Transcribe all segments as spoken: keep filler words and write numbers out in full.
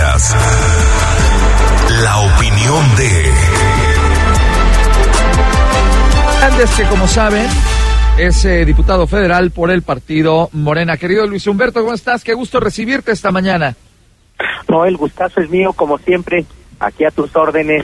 Escuchas la opinión de Hernández, que como saben es eh, diputado federal por el partido Morena. Querido Luis Humberto, ¿cómo estás? Qué gusto recibirte esta mañana. No, el gustazo es mío, como siempre, aquí a tus órdenes.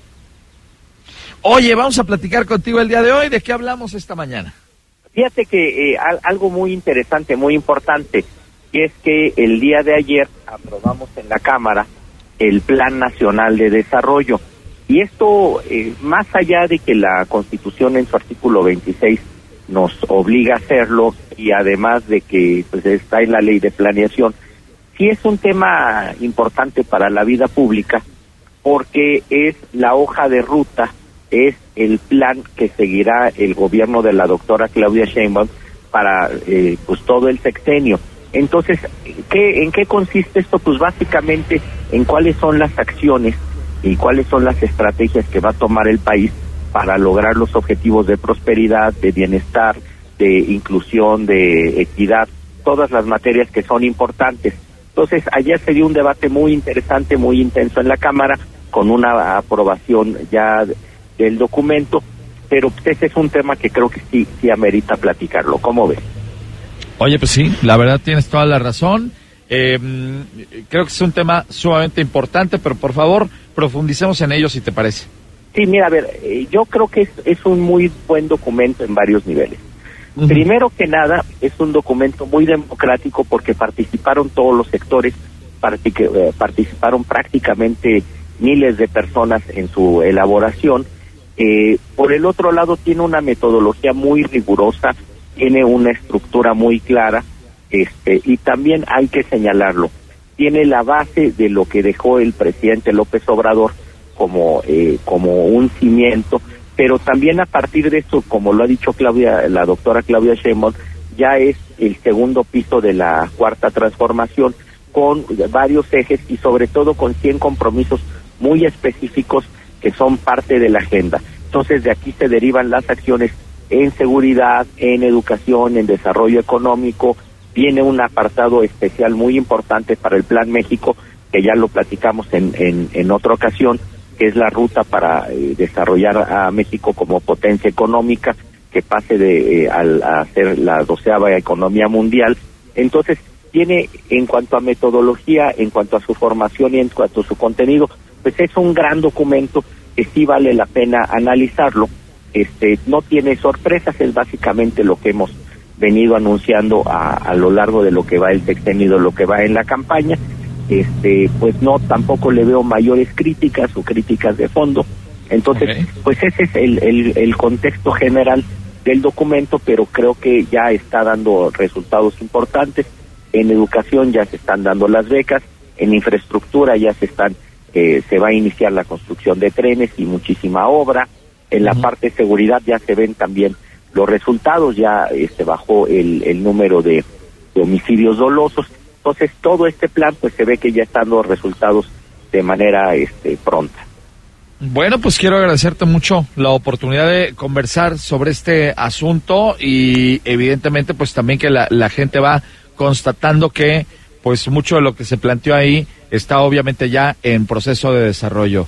Oye, vamos a platicar contigo el día de hoy. ¿De qué hablamos esta mañana? Fíjate que eh, algo muy interesante, muy importante, y es que el día de ayer aprobamos en la Cámara el Plan Nacional de Desarrollo. Y esto, eh, más allá de que la Constitución en su artículo veintiséis nos obliga a hacerlo, y además de que pues está en la Ley de Planeación, sí es un tema importante para la vida pública, porque es la hoja de ruta, es el plan que seguirá el gobierno de la doctora Claudia Sheinbaum para eh, pues todo el sexenio. Entonces, ¿qué, ¿en qué consiste esto? Pues básicamente en cuáles son las acciones y cuáles son las estrategias que va a tomar el país para lograr los objetivos de prosperidad, de bienestar, de inclusión, de equidad, todas las materias que son importantes. Entonces, ayer se dio un debate muy interesante, muy intenso en la Cámara, con una aprobación ya del documento, pero ese es un tema que creo que sí, sí amerita platicarlo. ¿Cómo ves? Oye, pues sí, la verdad tienes toda la razón. Eh, creo que es un tema sumamente importante, pero por favor, profundicemos en ello, si te parece. Sí, mira, a ver, eh, yo creo que es, es un muy buen documento en varios niveles. Uh-huh. Primero que nada, es un documento muy democrático porque participaron todos los sectores, partic- eh, participaron prácticamente miles de personas en su elaboración. Eh, por el otro lado, tiene una metodología muy rigurosa, tiene una estructura muy clara, este, y también hay que señalarlo, tiene la base de lo que dejó el presidente López Obrador como eh, como un cimiento, pero también a partir de esto, como lo ha dicho Claudia, la doctora Claudia Sheinbaum, ya es el segundo piso de la cuarta transformación, con varios ejes y sobre todo con cien compromisos muy específicos que son parte de la agenda. Entonces, de aquí se derivan las acciones en seguridad, en educación, en desarrollo económico. Viene un apartado especial muy importante para el Plan México, que ya lo platicamos en, en, en otra ocasión, que es la ruta para eh, desarrollar a México como potencia económica, que pase de eh, al, a ser la doceava economía mundial. Entonces, tiene, en cuanto a metodología, en cuanto a su formación y en cuanto a su contenido, pues es un gran documento que sí vale la pena analizarlo. Este, no tiene sorpresas, es básicamente lo que hemos venido anunciando a, a lo largo de lo que va el sexenio, de lo que va en la campaña. Este, pues no, tampoco le veo mayores críticas o críticas de fondo. Entonces, okay, pues ese es el, el, el contexto general del documento, pero creo que ya está dando resultados importantes. En educación ya se están dando las becas, en infraestructura ya se están, eh, se va a iniciar la construcción de trenes y muchísima obra. En la uh-huh. parte de seguridad ya se ven también los resultados, ya este bajó el, el número de, de homicidios dolosos. Entonces, todo este plan, pues se ve que ya están dando resultados de manera este pronta. Bueno, pues quiero agradecerte mucho la oportunidad de conversar sobre este asunto y evidentemente pues también que la, la gente va constatando que pues mucho de lo que se planteó ahí está obviamente ya en proceso de desarrollo.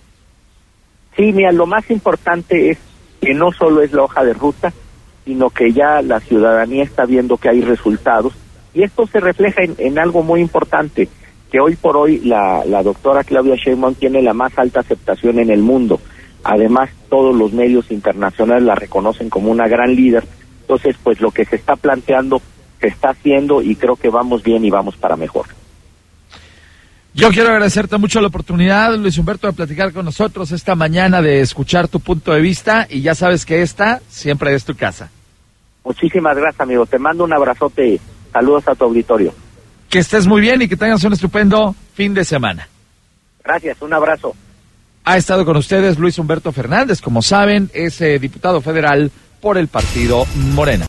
Sí, mira, lo más importante es que no solo es la hoja de ruta, sino que ya la ciudadanía está viendo que hay resultados, y esto se refleja en, en algo muy importante, que hoy por hoy la, la doctora Claudia Sheinbaum tiene la más alta aceptación en el mundo. Además, todos los medios internacionales la reconocen como una gran líder. Entonces, pues lo que se está planteando se está haciendo y creo que vamos bien y vamos para mejor. Yo quiero agradecerte mucho la oportunidad, Luis Humberto, de platicar con nosotros esta mañana, de escuchar tu punto de vista, y ya sabes que esta siempre es tu casa. Muchísimas gracias, amigo. Te mando un abrazote. Saludos a tu auditorio. Que estés muy bien y que tengas un estupendo fin de semana. Gracias, un abrazo. Ha estado con ustedes Luis Humberto Fernández, como saben, es eh, diputado federal por el partido Morena.